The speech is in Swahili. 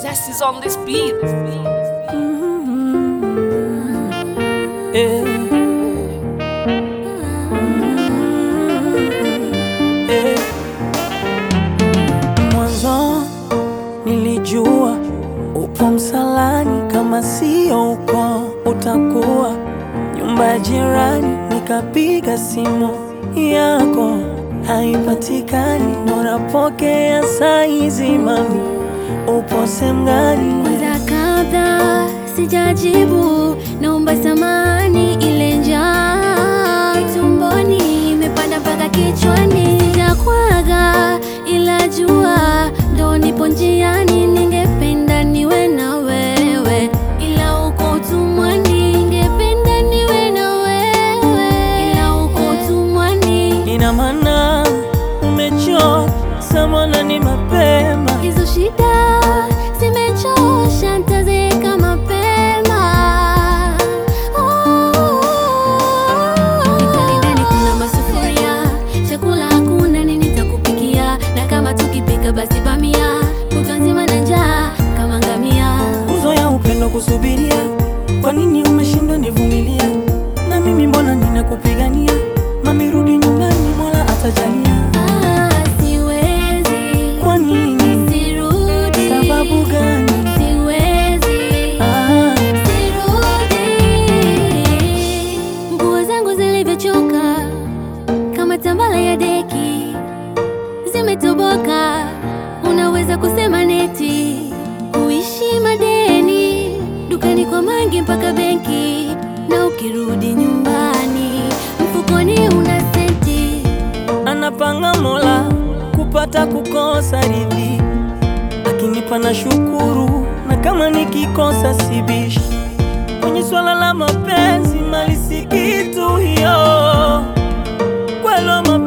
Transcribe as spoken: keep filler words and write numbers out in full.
Yes, is on this beat. Mm-hmm. Yeah. Mm-hmm. Yeah. Mwanzo nilijua upo msalani, kama sio uko utakuwa nyumba ya jirani. Nikapiga simu yako haipatikani, unapokea saizi mami, upo sehemu gani? Kwanza kabla sijajibu, naomba samahani, ile njaa tumboni imepanda mpaka kichwani. Sijakwaga ila jua ndo nipo njiani, ningependa niwe na wewe ila uko utumwani. Ningependa niwe na wewe ila uko utumwani. Ina maana umechoka samana, ni mapema. Hizo shida zimechosha, nitazeka mapema. Nikali ndani kuna masufuria, chakula hakuna, nini nitakupikia? Na kama tukipika basi bamia, kutwa nzima na njaa kama ngamia. Uzoea upendo kusubiria, kwa nini umeshindwa nivumilia? Na mimi mbona ninakupigania? Mami rudi nyumbani, Mola atajalia. Ah, siwezi. Kwa nini? Sirudi. Sababu gani? Siwezi. Ah. Sirudi. Nguo zangu zilivyochoka kama tambala ya deki zimetoboka, unaweza kusema neti. Kuishi madeni, dukani kwa mangi mpaka benki, na ukirudi nyumbani mfukoni una senti. Anapanga Mola kupata kukosa ridhi, akinipa na shukuru, na kama nikikosa sibishi. Kwenye swala la mapenzi mali si kitu hiyo, kwelo